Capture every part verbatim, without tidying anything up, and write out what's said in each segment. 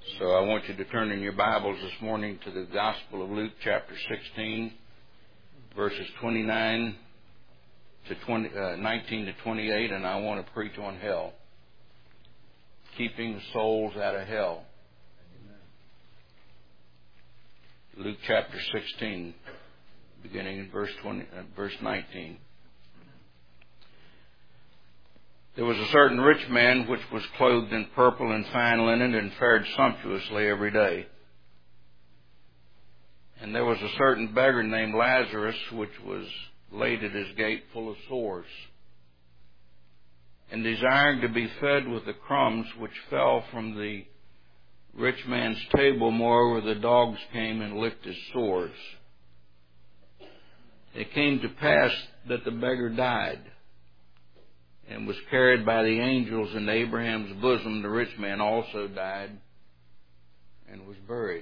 So I want you to turn in your Bibles this morning to the Gospel of Luke, chapter sixteen, verses twenty-nine to twenty, uh, nineteen to twenty-eight, and I want to preach on hell, keeping souls out of hell. Luke chapter sixteen, beginning in verse twenty, uh, verse nineteen. There was a certain rich man which was clothed in purple and fine linen and fared sumptuously every day. And there was a certain beggar named Lazarus which was laid at his gate full of sores, and desiring to be fed with the crumbs which fell from the rich man's table. Moreover, the dogs came and licked his sores. It came to pass that the beggar died and was carried by the angels into Abraham's bosom. The rich man also died and was buried.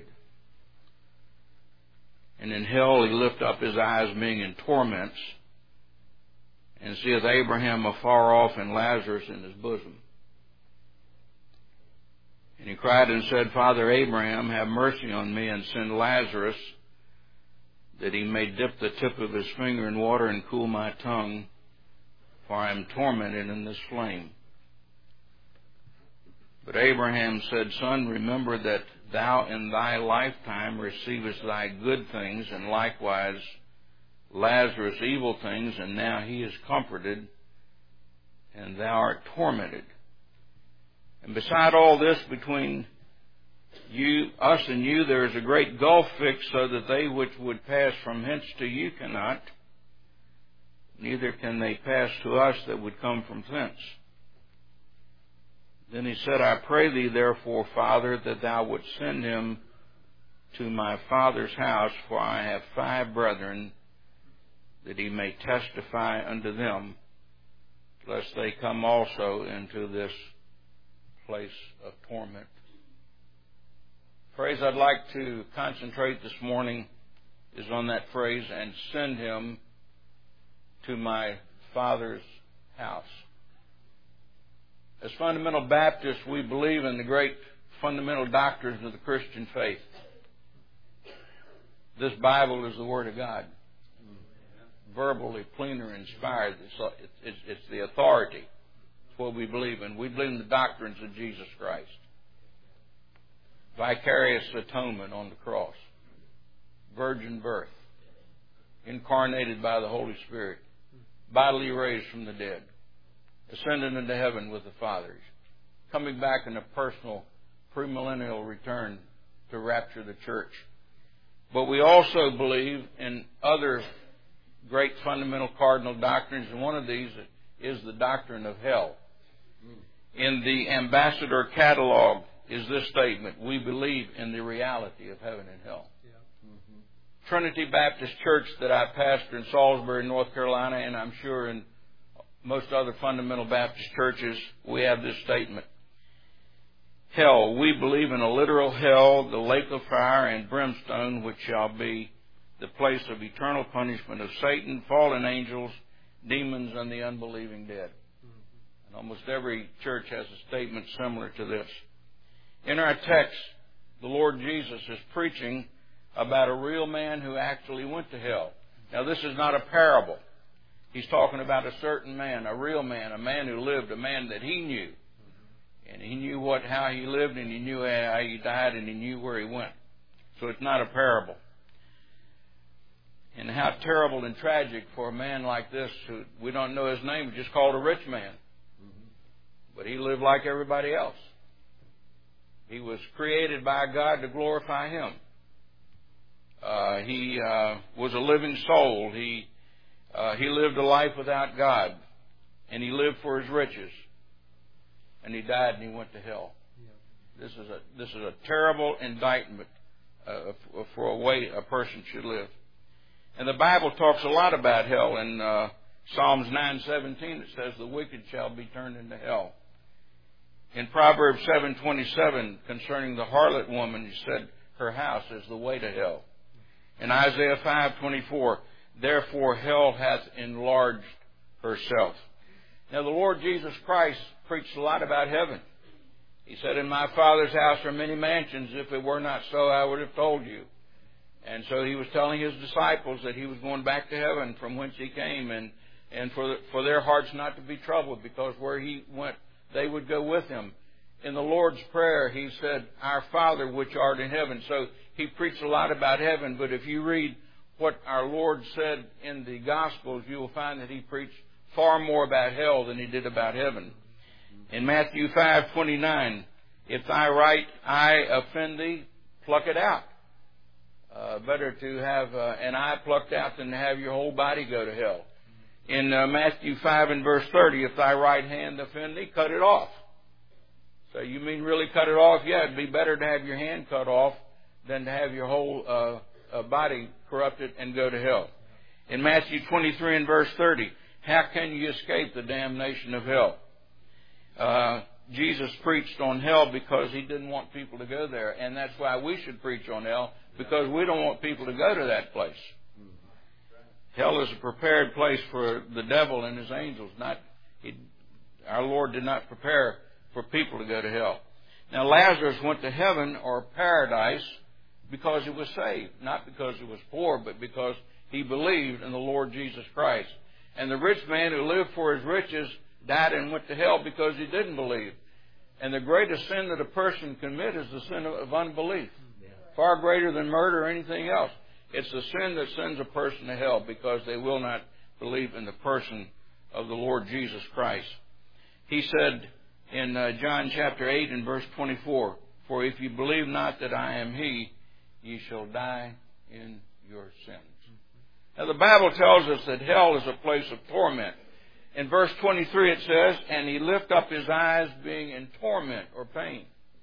And in hell he lift up his eyes, being in torments, and seeth Abraham afar off and Lazarus in his bosom. And he cried and said, Father Abraham, have mercy on me, and send Lazarus, that he may dip the tip of his finger in water and cool my tongue, for I am tormented in this flame. But Abraham said, Son, remember that thou in thy lifetime receivest thy good things, and likewise Lazarus evil things, and now he is comforted, and thou art tormented. And beside all this, between you, us and you, there is a great gulf fixed, so that they which would pass from hence to you cannot, neither can they pass to us that would come from thence. Then he said, I pray thee therefore, Father, that thou wouldst send him to my father's house, for I have five brethren, that he may testify unto them, lest they come also into this place of torment. Phrase I'd like to concentrate this morning is on that phrase, and send him to my Father's house. As fundamental Baptists, we believe in the great fundamental doctrines of the Christian faith. This Bible is the Word of God, verbally, plenary, inspired. It's, it's, it's the authority. It's what we believe in. We believe in the doctrines of Jesus Christ. Vicarious atonement on the cross, virgin birth, incarnated by the Holy Spirit, bodily raised from the dead, ascended into heaven with the Father, coming back in a personal premillennial return to rapture the church. But we also believe in other great fundamental cardinal doctrines, and one of these is the doctrine of hell. In the Ambassador Catalog is this statement: we believe in the reality of heaven and hell. Trinity Baptist Church that I pastor in Salisbury, North Carolina, and I'm sure in most other fundamental Baptist churches, we have this statement. Hell, we believe in a literal hell, the lake of fire and brimstone, which shall be the place of eternal punishment of Satan, fallen angels, demons, and the unbelieving dead. And almost every church has a statement similar to this. In our text, the Lord Jesus is preaching about a real man who actually went to hell. Now, this is not a parable. He's talking about a certain man, a real man, a man who lived, a man that he knew. And he knew what, how he lived, and he knew how he died, and he knew where he went. So it's not a parable. And how terrible and tragic for a man like this, who we don't know his name, just called a rich man. But he lived like everybody else. He was created by God to glorify Him. Uh, he uh, was a living soul. He uh, he lived a life without God, and he lived for his riches. And he died, and he went to hell. Yeah. This is a this is a terrible indictment uh, for a way a person should live. And the Bible talks a lot about hell. In uh, Psalms nine seventeen, it says, "The wicked shall be turned into hell." In Proverbs seven twenty-seven, concerning the harlot woman, he said, "Her house is the way to hell." In Isaiah five twenty-four, "Therefore hell hath enlarged herself." Now, the Lord Jesus Christ preached a lot about heaven. He said, in my Father's house are many mansions. If it were not so, I would have told you. And so he was telling his disciples that he was going back to heaven from whence he came, and, and for, for their hearts not to be troubled, because where he went, they would go with him. In the Lord's Prayer, he said, our Father which art in heaven. So he preached a lot about heaven, but if you read what our Lord said in the Gospels, you will find that he preached far more about hell than he did about heaven. In Matthew five twenty-nine, if thy right eye offend thee, pluck it out. Uh, better to have uh, an eye plucked out than to have your whole body go to hell. In uh, Matthew five and verse thirty, if thy right hand offend thee, cut it off. So you mean really cut it off? Yeah, it'd be better to have your hand cut off than to have your whole uh, uh, body corrupted and go to hell. In Matthew twenty-three and verse thirty, how can you escape the damnation of hell? Uh, Jesus preached on hell because he didn't want people to go there, and that's why we should preach on hell, because we don't want people to go to that place. Hell is a prepared place for the devil and his angels. Not he, our Lord did not prepare for people to go to hell. Now Lazarus went to heaven or paradise because he was saved, not because he was poor, but because he believed in the Lord Jesus Christ. And the rich man who lived for his riches died and went to hell because he didn't believe. And the greatest sin that a person commits is the sin of unbelief. Far greater than murder or anything else. It's the sin that sends a person to hell because they will not believe in the person of the Lord Jesus Christ. He said in uh, John chapter eight and verse twenty-four, for if you believe not that I am he, ye shall die in your sins. Now the Bible tells us that hell is a place of torment. In verse twenty-three it says, and he lift up his eyes being in torment or pain.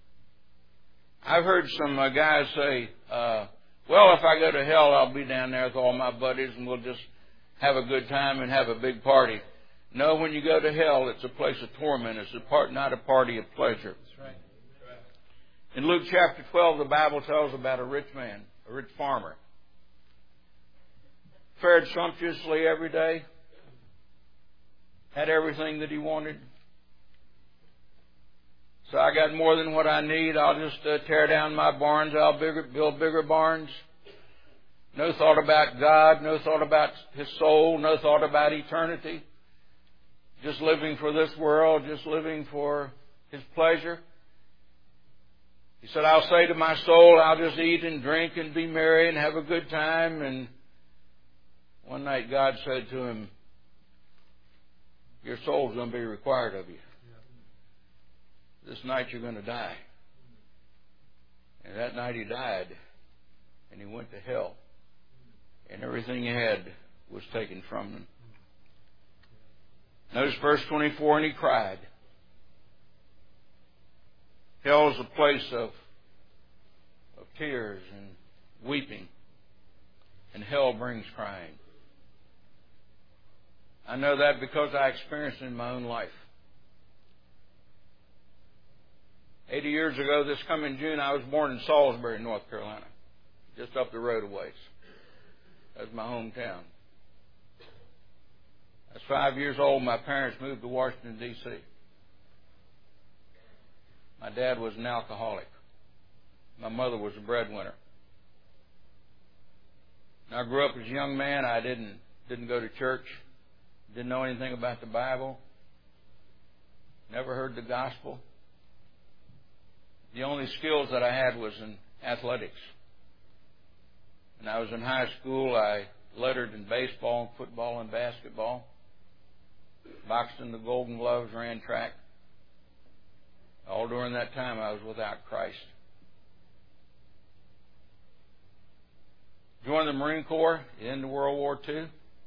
I've heard some uh, guys say, uh, well, if I go to hell, I'll be down there with all my buddies and we'll just have a good time and have a big party. No, when you go to hell, it's a place of torment. It's a part, not a party of pleasure. That's right. In Luke chapter twelve, the Bible tells about a rich man, a rich farmer. Fared sumptuously every day. Had everything that he wanted. So I got more than what I need. I'll just uh, tear down my barns. I'll bigger, build bigger barns. No thought about God. No thought about his soul. No thought about eternity. Just living for this world. Just living for his pleasure. He said, I'll say to my soul, I'll just eat and drink and be merry and have a good time. And one night God said to him, your soul's going to be required of you. This night you're going to die. And that night he died. And he went to hell. And everything he had was taken from him. Notice verse twenty-four, and he cried. Hell is a place of, of tears and weeping. And hell brings crying. I know that because I experienced it in my own life. Eighty years ago, this coming June, I was born in Salisbury, North Carolina, just up the road a ways. That's my hometown. I was five years old. My parents moved to Washington, D C My dad was an alcoholic. My mother was a breadwinner. And I grew up as a young man. I didn't didn't go to church. Didn't know anything about the Bible. Never heard the gospel. The only skills that I had was in athletics. When I was in high school, I lettered in baseball, football, and basketball. Boxed in the Golden Gloves, ran track. All during that time, I was without Christ. Joined the Marine Corps into World War Two.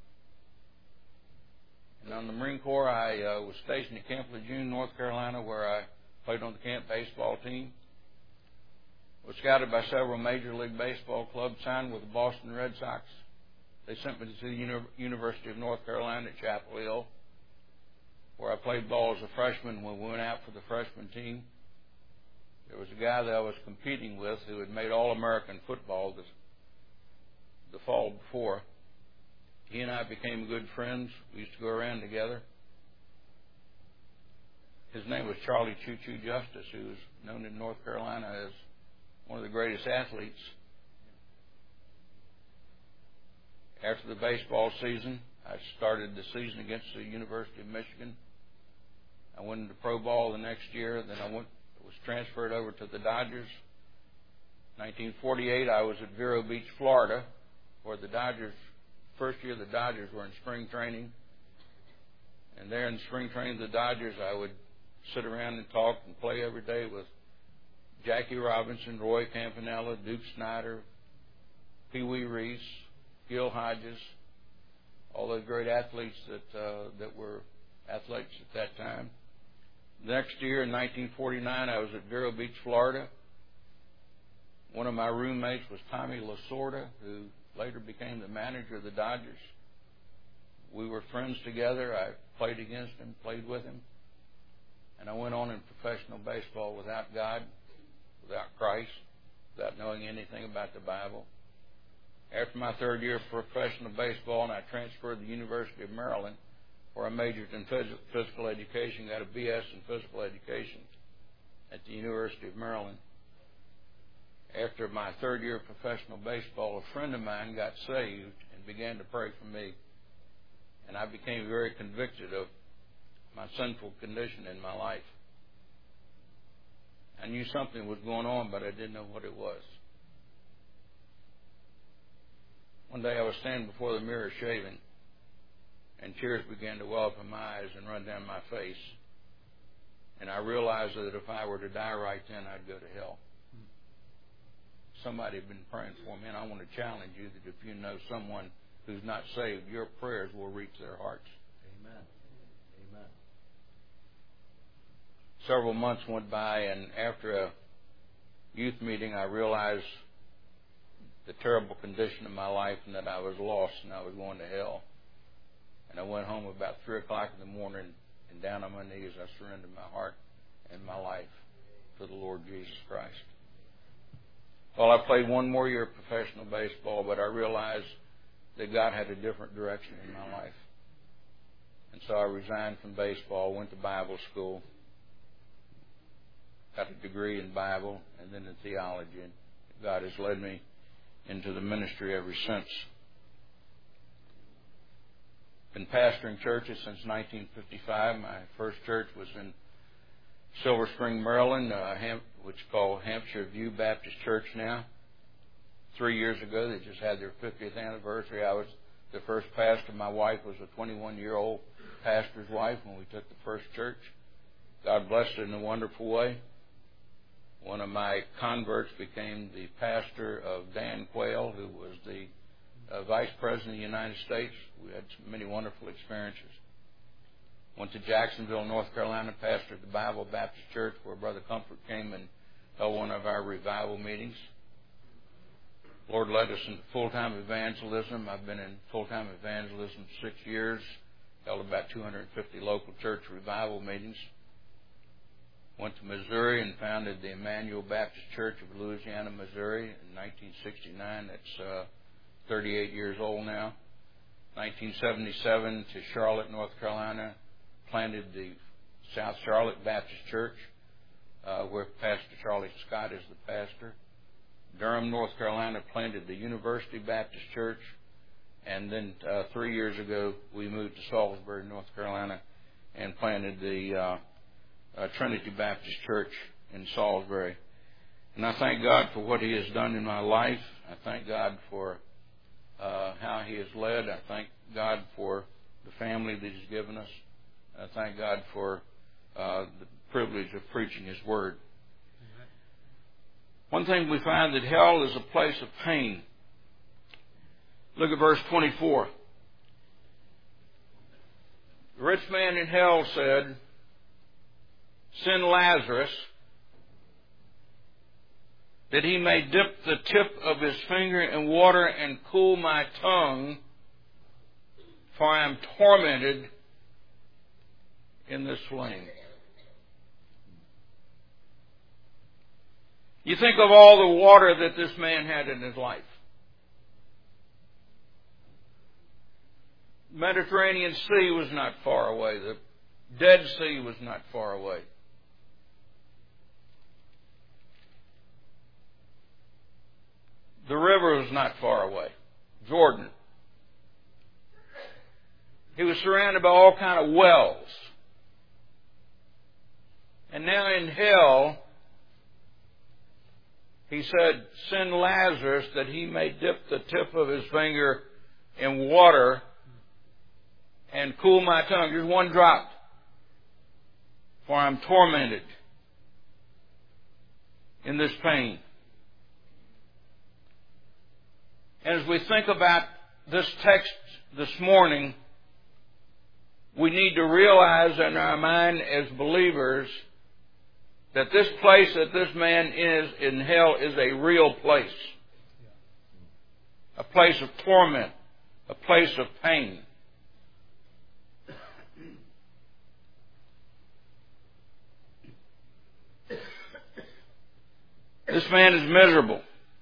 And on the Marine Corps, I uh, was stationed at Camp Lejeune, North Carolina, where I played on the camp baseball team. Was scouted by several Major League Baseball clubs, signed with the Boston Red Sox. They sent me to the Uni- University of North Carolina at Chapel Hill, where I played ball as a freshman when we went out for the freshman team. There was a guy that I was competing with who had made All-American football the, the fall before. He and I became good friends. We used to go around together. His name was Charlie Choo Choo Justice, who was known in North Carolina as one of the greatest athletes. After the baseball season, I started the season against the University of Michigan. I went into pro ball the next year. Then I went, was transferred over to the Dodgers. nineteen forty-eight, I was at Vero Beach, Florida, where the Dodgers, first year the Dodgers were in spring training. And there in spring training, the Dodgers, I would sit around and talk and play every day with Jackie Robinson, Roy Campanella, Duke Snyder, Pee Wee Reese, Gil Hodges, all those great athletes that uh, that were athletes at that time. The next year, in nineteen forty-nine, I was at Vero Beach, Florida. One of my roommates was Tommy Lasorda, who later became the manager of the Dodgers. We were friends together. I played against him, played with him. And I went on in professional baseball without God, without Christ, without knowing anything about the Bible. After my third year of professional baseball, and I transferred to the University of Maryland, where I majored in phys- physical education, got a B S in physical education at the University of Maryland. After my third year of professional baseball, a friend of mine got saved and began to pray for me. And I became very convicted of my sinful condition in my life. I knew something was going on, but I didn't know what it was. One day I was standing before the mirror shaving, and tears began to well up in my eyes and run down my face. And I realized that if I were to die right then, I'd go to hell. Somebody had been praying for me, and I want to challenge you that if you know someone who's not saved, your prayers will reach their hearts. Amen. Amen. Several months went by, and after a youth meeting, I realized the terrible condition of my life and that I was lost and I was going to hell. And I went home about three o'clock in the morning, and down on my knees, I surrendered my heart and my life to the Lord Jesus Christ. Well, I played one more year of professional baseball, but I realized that God had a different direction in my life. And so I resigned from baseball, went to Bible school, got a degree in Bible and then in theology. And God has led me into the ministry ever since. Been pastoring churches since nineteen fifty-five. My first church was in Silver Spring, Maryland, uh, Ham- which is called Hampshire View Baptist Church now. Three years ago, they just had their fiftieth anniversary. I was the first pastor. My wife was a twenty-one-year-old pastor's wife when we took the first church. God blessed it in a wonderful way. One of my converts became the pastor of Dan Quayle, who was the uh, vice president of the United States. We had many wonderful experiences. Went to Jacksonville, North Carolina, pastored the Bible Baptist Church, where Brother Comfort came and held one of our revival meetings. Lord led us into full-time evangelism. I've been in full-time evangelism six years, held about two hundred fifty local church revival meetings. Went to Missouri and founded the Emmanuel Baptist Church of Louisiana, Missouri in nineteen sixty-nine. That's uh, thirty-eight years old now. nineteen seventy-seven to Charlotte, North Carolina, planted the South Charlotte Baptist Church, uh, where Pastor Charlie Scott is the pastor. Durham, North Carolina, planted the University Baptist Church. And then uh, three years ago, we moved to Salisbury, North Carolina, and planted the uh, uh, Trinity Baptist Church in Salisbury. And I thank God for what He has done in my life. I thank God for uh, how He has led. I thank God for the family that He's given us. I thank God for uh, the privilege of preaching His Word. One thing we find that hell is a place of pain. Look at verse twenty-four. The rich man in hell said, "Send Lazarus that he may dip the tip of his finger in water and cool my tongue, for I am tormented in this flame." You think of all the water that this man had in his life. The Mediterranean Sea was not far away. The Dead Sea was not far away. The river was not far away. Jordan. He was surrounded by all kind of wells. And now in hell, he said, send Lazarus that he may dip the tip of his finger in water and cool my tongue. Just one drop. For I'm tormented in this pain. And as we think about this text this morning, we need to realize in our mind as believers that this place that this man is in hell is a real place. A place of torment. A place of pain. This man is miserable.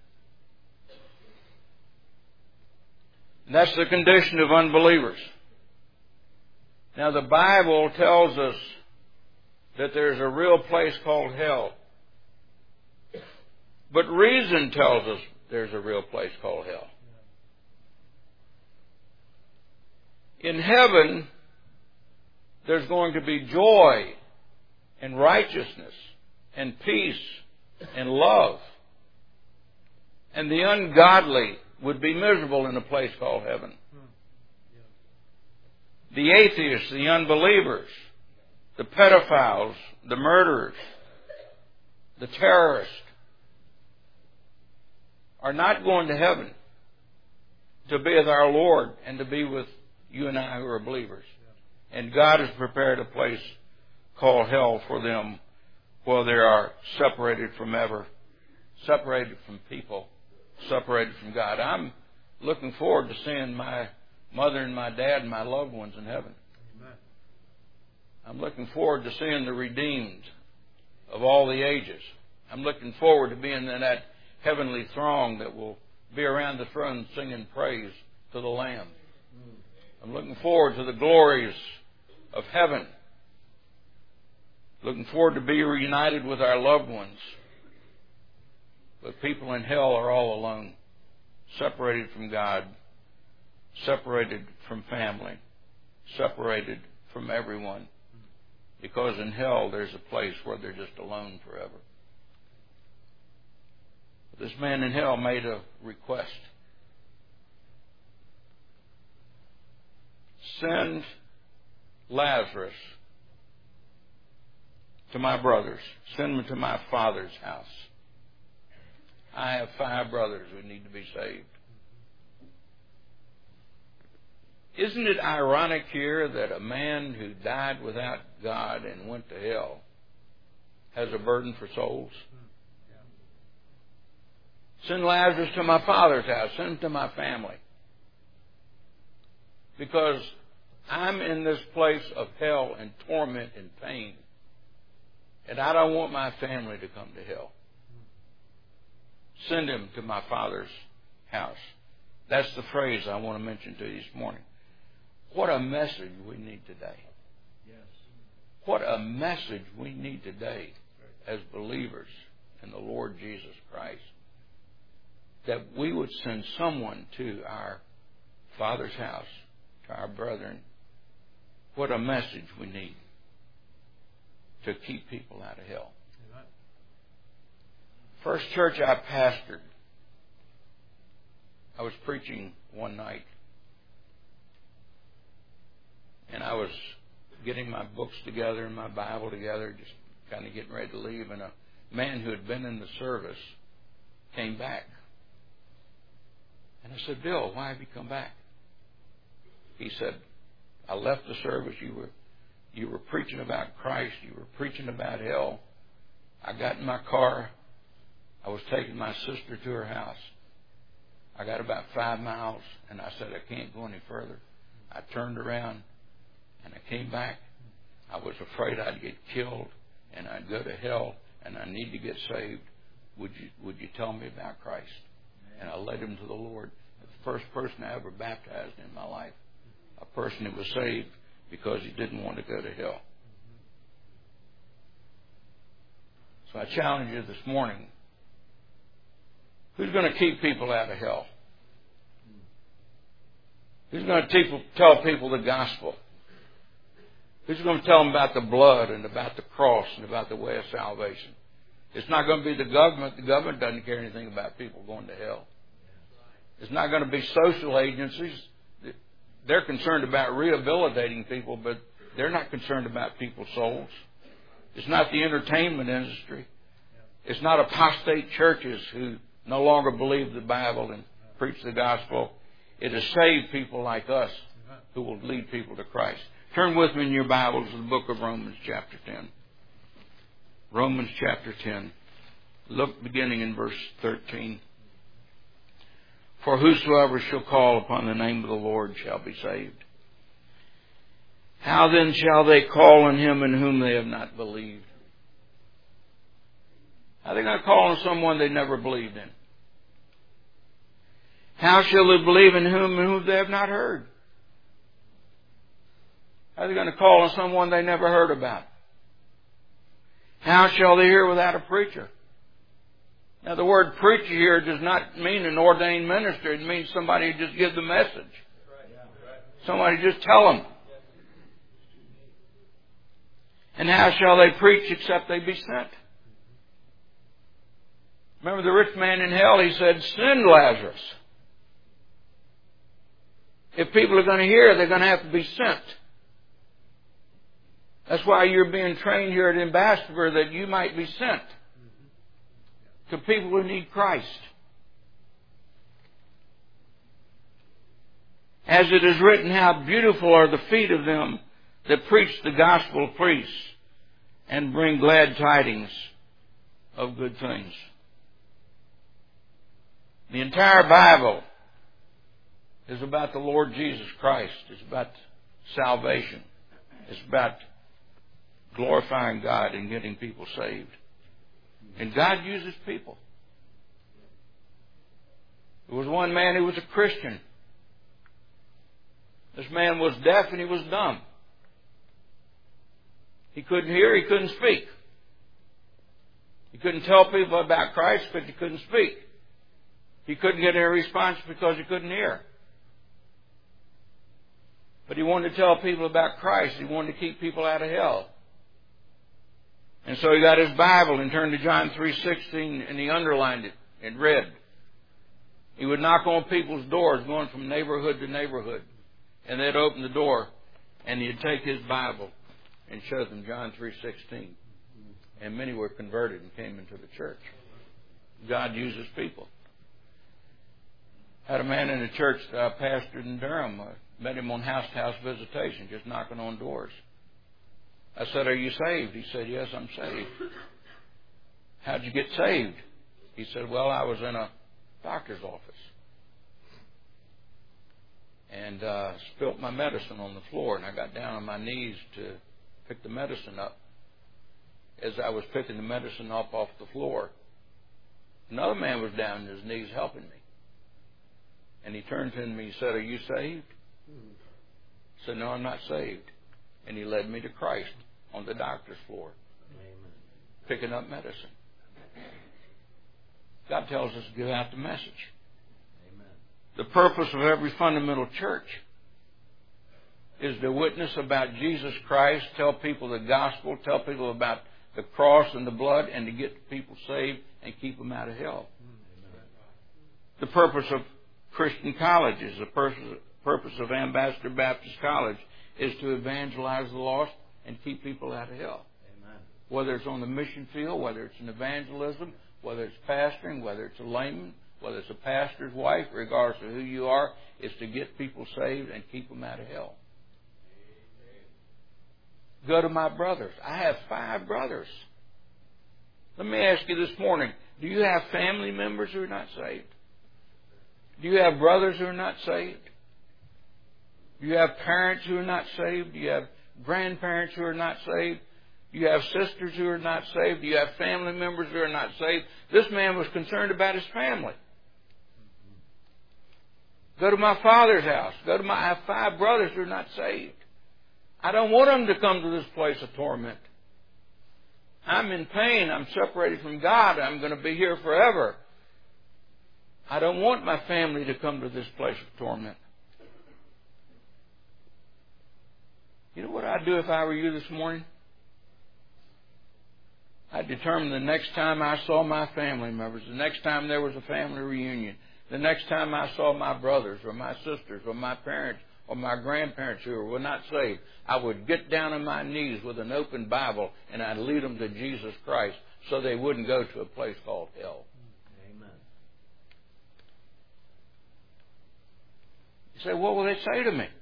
And that's the condition of unbelievers. Now the Bible tells us that there's a real place called hell. But reason tells us there's a real place called hell. In heaven, there's going to be joy and righteousness and peace and love. And the ungodly would be miserable in a place called heaven. The atheists, the unbelievers, the pedophiles, the murderers, the terrorists are not going to heaven to be with our Lord and to be with you and I who are believers. And God has prepared a place called hell for them where they are separated from ever, separated from people, separated from God. I'm looking forward to seeing my mother and my dad and my loved ones in heaven. Amen. I'm looking forward to seeing the redeemed of all the ages. I'm looking forward to being in that heavenly throng that will be around the throne singing praise to the Lamb. I'm looking forward to the glories of heaven. Looking forward to be reunited with our loved ones. But people in hell are all alone, separated from God, separated from family, separated from everyone. Because in hell there's a place where they're just alone forever. This man in hell made a request. Send Lazarus to my brothers. Send them to my father's house. I have five brothers who need to be saved. Isn't it ironic here that a man who died without God and went to hell has a burden for souls? Send Lazarus to my father's house. Send him to my family. Because I'm in this place of hell and torment and pain. And I don't want my family to come to hell. Send him to my father's house. That's the phrase I want to mention to you this morning. What a message we need today. Yes. What a message we need today as believers in the Lord Jesus Christ. That we would send someone to our Father's house, to our brethren. What a message we need to keep people out of hell. Amen. First church I pastored, I was preaching one night. And I was getting my books together and my Bible together, just kind of getting ready to leave. And a man who had been in the service came back. And I said, Bill, why have you come back? He said, I left the service. You were, you were preaching about Christ. You were preaching about hell. I got in my car. I was taking my sister to her house. I got about five miles, and I said, I can't go any further. I turned around, and I came back. I was afraid I'd get killed, and I'd go to hell, and I need to get saved. Would you, would you tell me about Christ? And I led him to the Lord. The first person I ever baptized in my life. A person who was saved because he didn't want to go to hell. So I challenge you this morning. Who's going to keep people out of hell? Who's going to tell people the gospel? Who's going to tell them about the blood and about the cross and about the way of salvation? It's not going to be the government. The government doesn't care anything about people going to hell. It's not going to be social agencies. They're concerned about rehabilitating people, but they're not concerned about people's souls. It's not the entertainment industry. It's not apostate churches who no longer believe the Bible and preach the gospel. It is saved people like us who will lead people to Christ. Turn with me in your Bibles to the book of Romans chapter ten. Romans chapter ten. Look beginning in verse thirteen. For whosoever shall call upon the name of the Lord shall be saved. How then shall they call on him in whom they have not believed? How are they going to call on someone they never believed in? How shall they believe in whom in whom they have not heard? How are they going to call on someone they never heard about? How shall they hear without a preacher? Now, the word preacher here does not mean an ordained minister. It means somebody who just gives the message. Somebody just tell them. And how shall they preach except they be sent? Remember the rich man in hell, he said, send Lazarus. If people are going to hear, they're going to have to be sent. That's why you're being trained here at Ambassador, that you might be sent to people who need Christ. As it is written, how beautiful are the feet of them that preach the gospel of peace and bring glad tidings of good things. The entire Bible is about the Lord Jesus Christ. It's about salvation. It's about glorifying God and getting people saved. And God uses people. There was one man who was a Christian. This man was deaf and he was dumb. He couldn't hear, he couldn't speak. He couldn't tell people about Christ because he couldn't speak. He couldn't get any response because he couldn't hear. But he wanted to tell people about Christ. He wanted to keep people out of hell. And so he got his Bible and turned to John three sixteen and he underlined it and read. He would knock on people's doors going from neighborhood to neighborhood. And they'd open the door and he'd take his Bible and show them John three sixteen. And many were converted and came into the church. God uses people. Had a man in a church that I pastored in Durham. I met him on house-to-house visitation, just knocking on doors. I said, are you saved? He said, yes, I'm saved. How'd you get saved? He said, well, I was in a doctor's office. And uh, spilt my medicine on the floor, and I got down on my knees to pick the medicine up. As I was picking the medicine up off the floor, another man was down on his knees helping me. And he turned to me and he said, are you saved? I said, no, I'm not saved. And he led me to Christ on the doctor's floor, Amen. Picking up medicine. God tells us to give out the message. Amen. The purpose of every fundamental church is to witness about Jesus Christ, tell people the gospel, tell people about the cross and the blood, and to get people saved and keep them out of hell. Amen. The purpose of Christian colleges, the purpose of Ambassador Baptist College, is to evangelize the lost and keep people out of hell. Amen. Whether it's on the mission field, whether it's in evangelism, whether it's pastoring, whether it's a layman, whether it's a pastor's wife, regardless of who you are, is to get people saved and keep them out of hell. Amen. Go to my brothers. I have five brothers. Let me ask you this morning, do you have family members who are not saved? Do you have brothers who are not saved? Do you have parents who are not saved? Do you have grandparents who are not saved? Do you have sisters who are not saved? Do you have family members who are not saved? This man was concerned about his family. Go to my father's house. Go to my, I have five brothers who are not saved. I don't want them to come to this place of torment. I'm in pain. I'm separated from God. I'm going to be here forever. I don't want my family to come to this place of torment. You know what I'd do if I were you this morning? I'd determine the next time I saw my family members, the next time there was a family reunion, the next time I saw my brothers or my sisters or my parents or my grandparents who were not saved, I would get down on my knees with an open Bible and I'd lead them to Jesus Christ so they wouldn't go to a place called hell. Amen. You say, what will they say to me?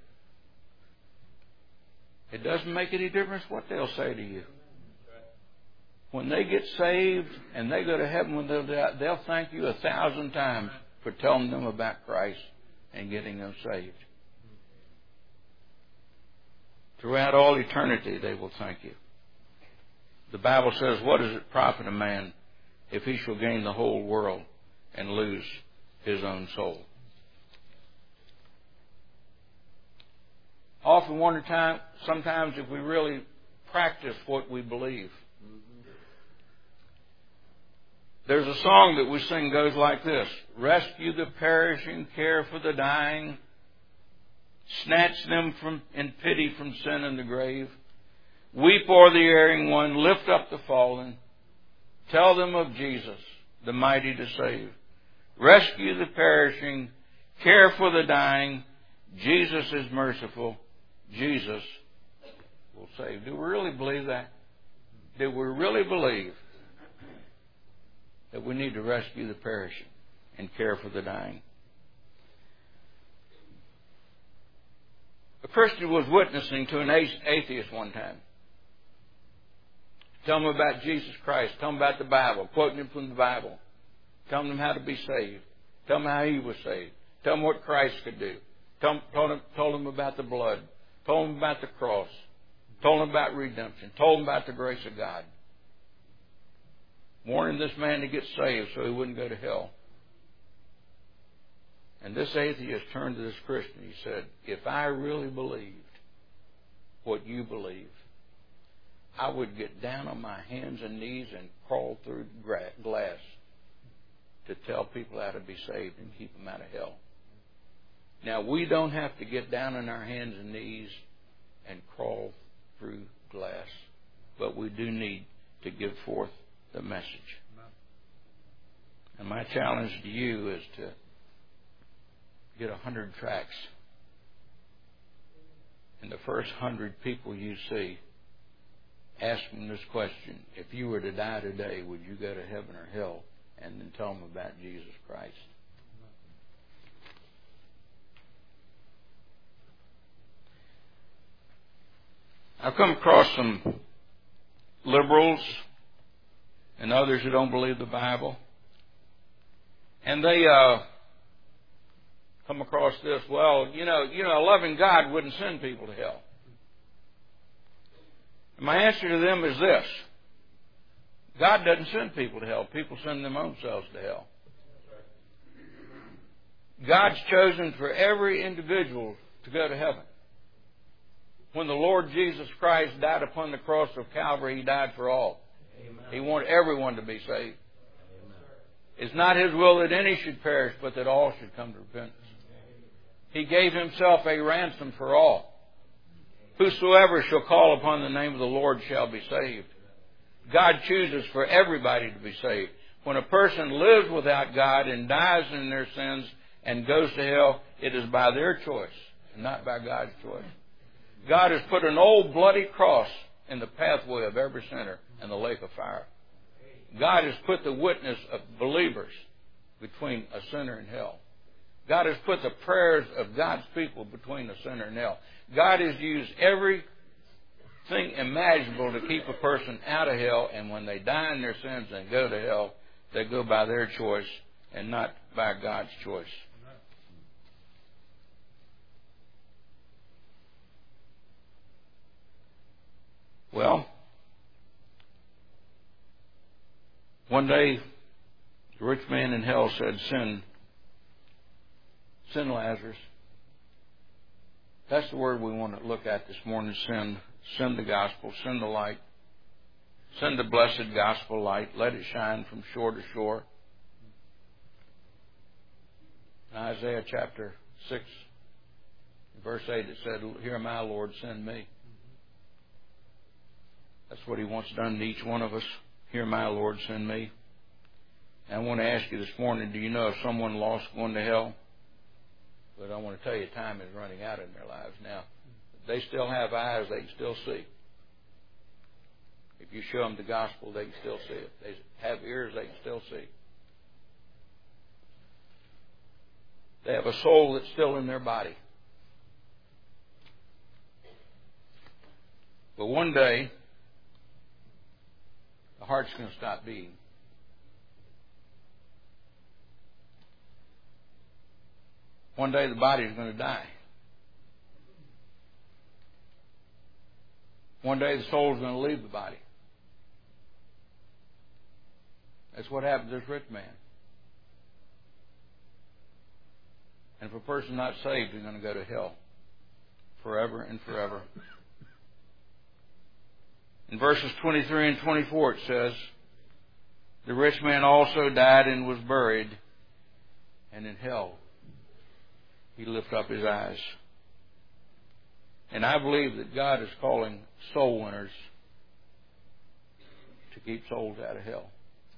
It doesn't make any difference what they'll say to you. When they get saved and they go to heaven when they'll die, they'll thank you a thousand times for telling them about Christ and getting them saved. Throughout all eternity, they will thank you. The Bible says, what does it profit a man if he shall gain the whole world and lose his own soul? Often wonder time, sometimes if we really practice what we believe. There's a song that we sing goes like this. Rescue the perishing, care for the dying. Snatch them from in pity from sin and the grave. Weep o'er the erring one, lift up the fallen. Tell them of Jesus, the mighty to save. Rescue the perishing, care for the dying. Jesus is merciful. Jesus will save. Do we really believe that? Do we really believe that we need to rescue the perishing and care for the dying? A Christian was witnessing to an atheist one time. Telling them about Jesus Christ. Telling them about the Bible. Quoting him from the Bible. Telling them how to be saved. Telling them how he was saved. Telling them what Christ could do. Told, told, them, told them about the blood. Told them about the cross. Told them about redemption. Told them about the grace of God. Warning this man to get saved so he wouldn't go to hell. And this atheist turned to this Christian. He said, if I really believed what you believe, I would get down on my hands and knees and crawl through glass to tell people how to be saved and keep them out of hell. Now, we don't have to get down on our hands and knees and crawl through glass, but we do need to give forth the message. And my challenge to you is to get a hundred tracts. And the first hundred people you see, ask them this question. If you were to die today, would you go to heaven or hell? And then tell them about Jesus Christ. I've come across some liberals and others who don't believe the Bible. And they uh, come across this, well, you know, you know, a loving God wouldn't send people to hell. And my answer to them is this. God doesn't send people to hell. People send their own selves to hell. God's chosen for every individual to go to heaven. When the Lord Jesus Christ died upon the cross of Calvary, He died for all. Amen. He wanted everyone to be saved. Amen. It's not His will that any should perish, but that all should come to repentance. He gave Himself a ransom for all. Whosoever shall call upon the name of the Lord shall be saved. God chooses for everybody to be saved. When a person lives without God and dies in their sins and goes to hell, it is by their choice, not by God's choice. God has put an old bloody cross in the pathway of every sinner in the lake of fire. God has put the witness of believers between a sinner and hell. God has put the prayers of God's people between a sinner and hell. God has used everything imaginable to keep a person out of hell, and when they die in their sins and go to hell, they go by their choice and not by God's choice. Well, one day, the rich man in hell said, send, send Lazarus. That's the word we want to look at this morning, send. Send the gospel, send the light. Send the blessed gospel light. Let it shine from shore to shore. In Isaiah chapter six, verse eight, it said, "Here am I, Lord, send me." That's what He wants done to each one of us. Here am I, Lord, send me. And I want to ask you this morning, do you know of someone lost going to hell? But I want to tell you, time is running out in their lives now. They still have eyes, they can still see. If you show them the gospel, they can still see it. They have ears, they can still see. They have a soul that's still in their body. But one day, the heart's going to stop beating. One day the body's going to die. One day the soul's going to leave the body. That's what happened to this rich man. And if a person's not saved, they're going to go to hell forever and forever. In verses twenty-three and twenty-four it says, "The rich man also died and was buried, and in hell he lifted up his eyes." And I believe that God is calling soul winners to keep souls out of hell.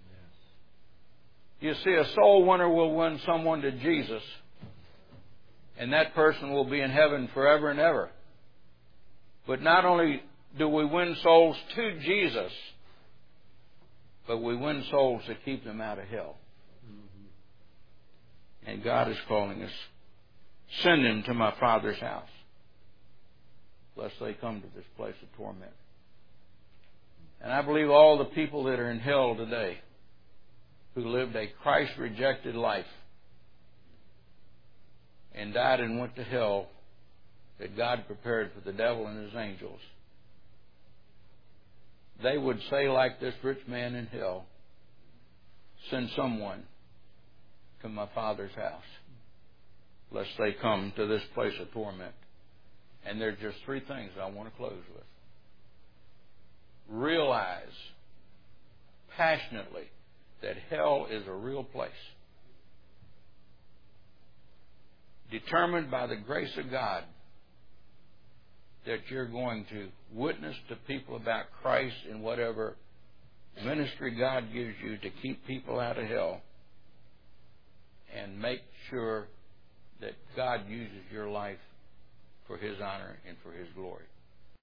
Yes. You see, a soul winner will win someone to Jesus, and that person will be in heaven forever and ever. But not only do we win souls to Jesus, but we win souls to keep them out of hell. Mm-hmm. And God is calling us, "Send them to my Father's house, lest they come to this place of torment." And I believe all the people that are in hell today, who lived a Christ-rejected life and died and went to hell, that God prepared for the devil and his angels, they would say like this rich man in hell, "Send someone to my Father's house, lest they come to this place of torment." And there's just three things I want to close with. Realize passionately that hell is a real place. Determined by the grace of God that you're going to witness to people about Christ in whatever ministry God gives you to keep people out of hell, and make sure that God uses your life for His honor and for His glory.